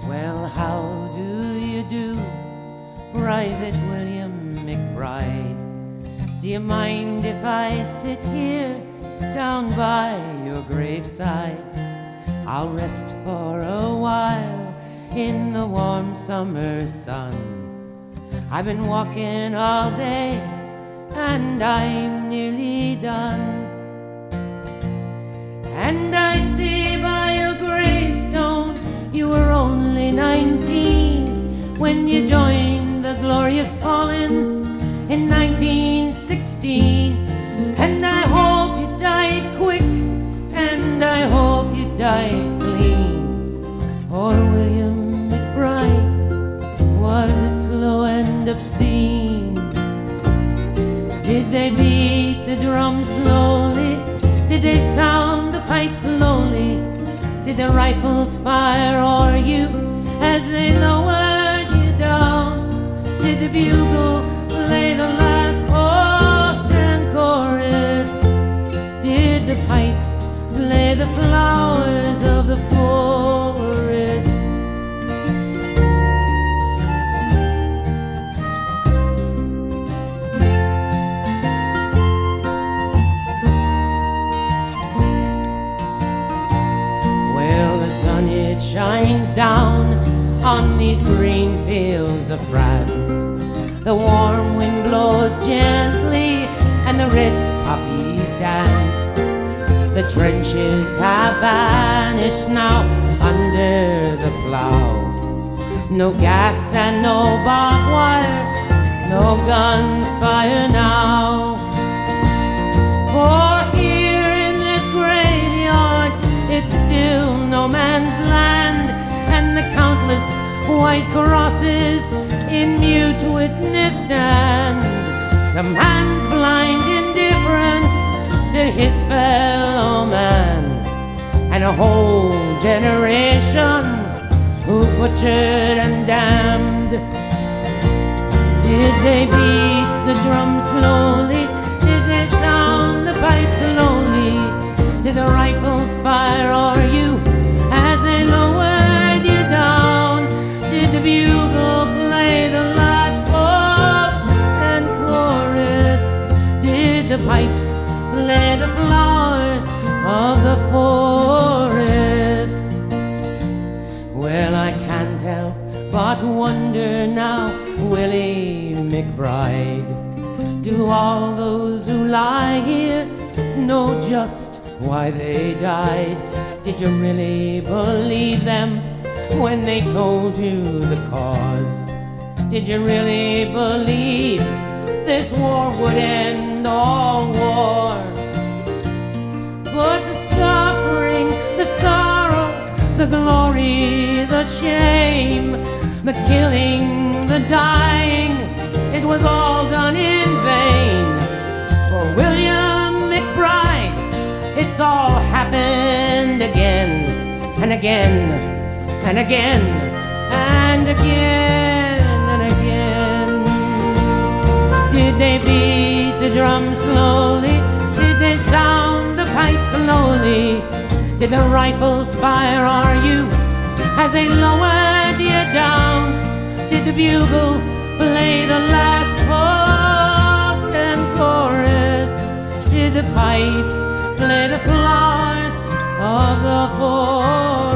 Well, how do you do, Private William McBride? Do you mind if I sit here down by your graveside? I'll rest for a while in the warm summer sun. I've been walking all day and I'm nearly done. And I see by your gravestone you were only 19 when you joined the glorious fallen in 1916. And I hope you died quick, and I hope you died clean. Poor William McBride, was it slow and obscene? Did they beat the drum slowly? Did they sound the pipe slowly? Did the rifles fire o'er you as they lowered you down? Did the bugle play the last post and chorus? Did the pipes play the flowers of the forest? It shines down on these green fields of France. The warm wind blows gently and the red poppies dance. The trenches have vanished now under the plough. No gas and no barbed wire, no guns fire now. For here in this graveyard it's still no man's land, and the countless white crosses in mute witness stand to man's blind indifference to his fellow man, and a whole generation who butchered and damned. Did they beat the drum slowly? Did they sound the pipe slowly? Did the rifles fire o'er you as they lowered you down? Did the bugle play the last post and chorus? Did the pipes play the flowers of the forest? Well, I can't help but wonder now, Willie McBride, do all those who lie here know just why they died? Did you really believe them when they told you the cause? Did you really believe this war would end all war? But the suffering, the sorrow, the glory, the shame, the killing, the dying, it was all done in vain. For William McBride, it's all happened again and again and again and again and again. Did they beat the drum slowly? Did they sound the pipe slowly? Did the rifles fire o'er you as they lowered you down? Did the bugle play the last post and chorus? Did the pipes play the flowers of the forest?